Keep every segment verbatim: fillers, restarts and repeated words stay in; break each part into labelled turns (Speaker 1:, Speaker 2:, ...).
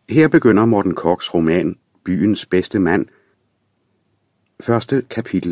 Speaker 1: Her begynder Morten Korchs roman Byens bedste mand. Første kapitel.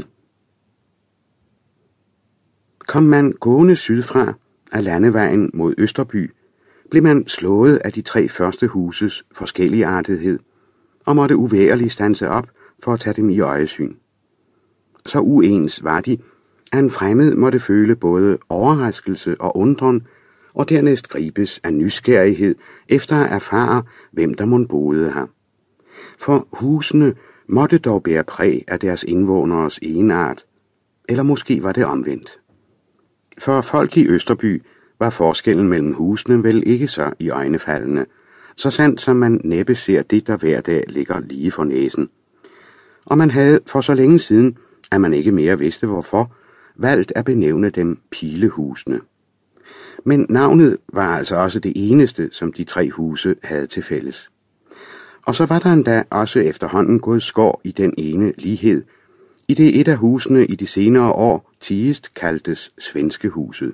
Speaker 1: Kom man gående sydfra af landevejen mod Østerby, blev man slået af de tre første huses forskelligartethed og måtte uværligt standse op for at tage dem i øjesyn. Så uens var de, at en fremmed måtte føle både overraskelse og undren, og dernæst gribes af nysgerrighed efter at erfare, hvem der mon boede her. For husene måtte dog bære præg af deres indvåneres egenart, eller måske var det omvendt. For folk i Østerby var forskellen mellem husene vel ikke så iøjnefaldende, så sandt som man næppe ser det, der hver dag ligger lige for næsen. Og man havde for så længe siden, at man ikke mere vidste hvorfor, valgt at benævne dem pilehusene. Men navnet var altså også det eneste, som de tre huse havde til fælles. Og så var der endda også efterhånden gået skår i den ene lighed, i det et af husene i de senere år tigest kaldtes Svenskehuset.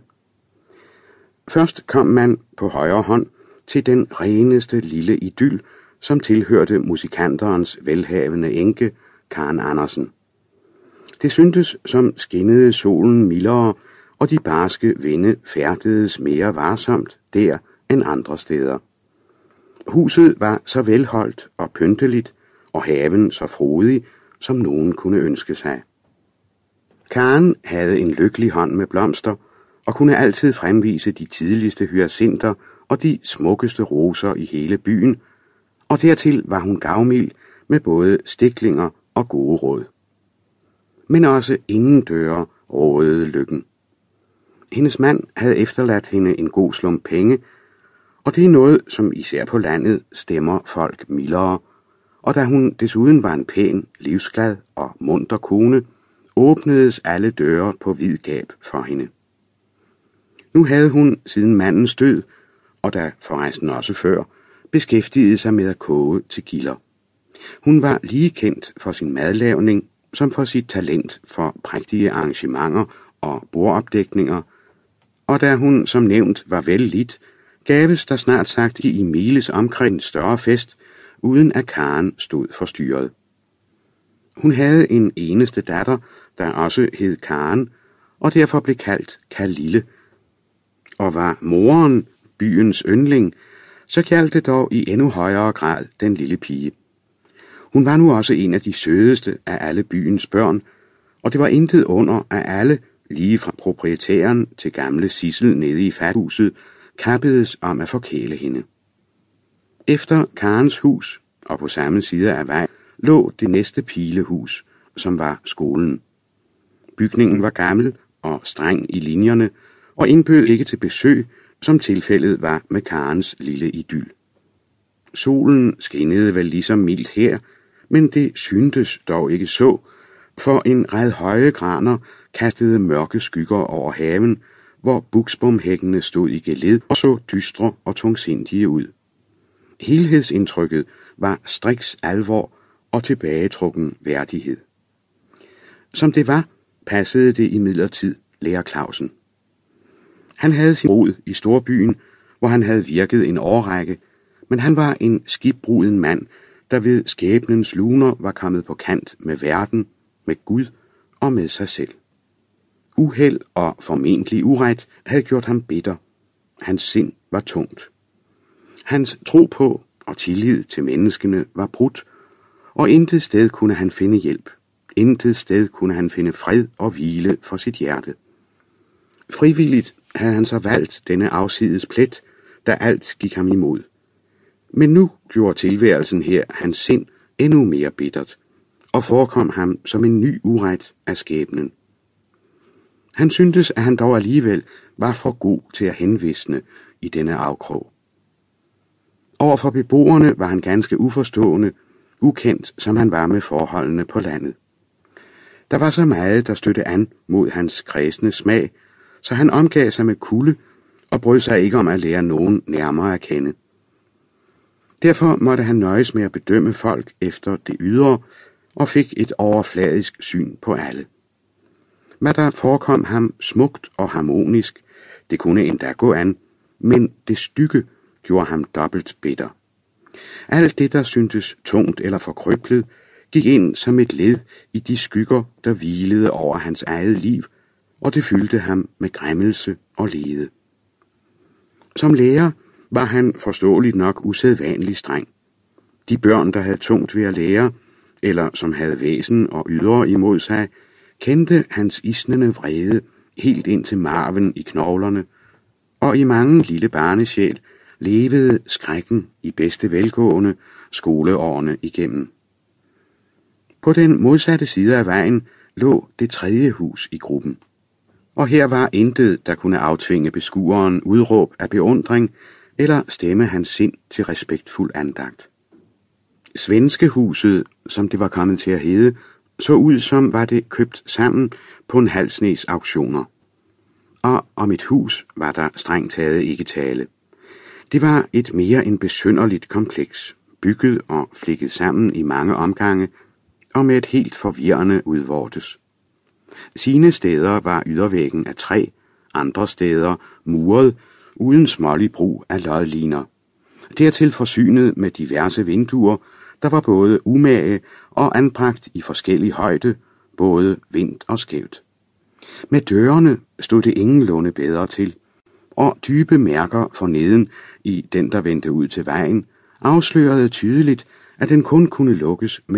Speaker 1: Først kom man på højre hånd til den reneste lille idyl, som tilhørte musikanterens velhavende enke, Karen Andersen. Det syntes, som skinnede solen mildere, og de barske vinde færdedes mere varsomt der end andre steder. Huset var så velholdt og pynteligt, og haven så frodig, som nogen kunne ønske sig. Karen havde en lykkelig hånd med blomster, og kunne altid fremvise de tidligste hyacinter og de smukkeste roser i hele byen, og dertil var hun gavmild med både stiklinger og gode råd. Men også indendøre rådede lykken. Hendes mand havde efterladt hende en god slump penge, og det er noget, som især på landet stemmer folk mildere, og da hun desuden var en pæn, livsglad og munter kone, åbnedes alle døre på vid gab for hende. Nu havde hun siden mandens død, og da forresten også før, beskæftiget sig med at koge til gilder. Hun var lige kendt for sin madlavning, som for sit talent for prægtige arrangementer og bordopdækninger, og da hun som nævnt var vel lidt, gaves der snart sagt i miles omkring en større fest, uden at Karen stod forstyrret. Hun havde en eneste datter, der også hed Karen, og derfor blev kaldt Kalille, og var moren byens yndling, så kaldte dog i endnu højere grad den lille pige. Hun var nu også en af de sødeste af alle byens børn, og det var intet under, at alle, lige fra proprietæren til gamle Sissel nede i fathuset, kappedes om at forkæle hende. Efter Karens hus, og på samme side af vej, lå det næste pilehus, som var skolen. Bygningen var gammel og streng i linjerne, og indbød ikke til besøg, som tilfældet var med Karens lille idyl. Solen skinnede vel ligesom mildt her, men det syntes dog ikke så, for en ræd høje graner kastede mørke skygger over haven, hvor buksbomhækkene stod i geled og så dystre og tungsindige ud. Helhedsindtrykket var striks alvor og tilbagetrukken værdighed. Som det var, passede det imidlertid lærer Clausen. Han havde sin rod i storbyen, hvor han havde virket en årrække, men han var en skibbruden mand, der ved skæbnens luner var kommet på kant med verden, med Gud og med sig selv. Uheld og formentlig uret havde gjort ham bitter. Hans sind var tungt. Hans tro på og tillid til menneskene var brudt, og intet sted kunne han finde hjælp. Intet sted kunne han finde fred og hvile for sit hjerte. Frivilligt havde han så valgt denne afsides plet, da alt gik ham imod. Men nu gjorde tilværelsen her hans sind endnu mere bittert, og forekom ham som en ny uret af skæbnen. Han syntes, at han dog alligevel var for god til at henvisne i denne afkrog. Overfor beboerne var han ganske uforstående, ukendt som han var med forholdene på landet. Der var så meget, der stødte an mod hans kredsende smag, så han omgav sig med kulde og brød sig ikke om at lære nogen nærmere at kende. Derfor måtte han nøjes med at bedømme folk efter det ydre og fik et overfladisk syn på alle. Hvad der forekom ham smukt og harmonisk, det kunne endda gå an, men det stykke gjorde ham dobbelt bitter. Alt det, der syntes tungt eller forkryblet, gik ind som et led i de skygger, der hvilede over hans eget liv, og det fyldte ham med græmmelse og lede. Som lærer var han forståeligt nok usædvanlig streng. De børn, der havde tungt ved at lære, eller som havde væsen og ydre imod sig, kendte hans isnende vrede helt ind til marven i knoglerne, og i mange lille barnesjæl levede skrækken i bedste velgående skoleårene igennem. På den modsatte side af vejen lå det tredje hus i gruppen, og her var intet, der kunne aftvinge beskueren udråb af beundring eller stemme hans sind til respektfuld andagt. Svenskehuset, som det var kommet til at hedde, så ud som var det købt sammen på en halv snes auktioner. Og om et hus var der strengt taget ikke tale. Det var et mere end besynderligt kompleks, bygget og flikket sammen i mange omgange, og med et helt forvirrende udvortes. Sine steder var ydervæggen af træ, andre steder muret, uden smålig brug af lodliner. Dertil forsynet med diverse vinduer, der var både umage og anbragt i forskellig højde, både vindt og skævt. Med dørene stod det ingenlunde bedre til, og dybe mærker forneden i den, der vendte ud til vejen, afslørede tydeligt, at den kun kunne lukkes med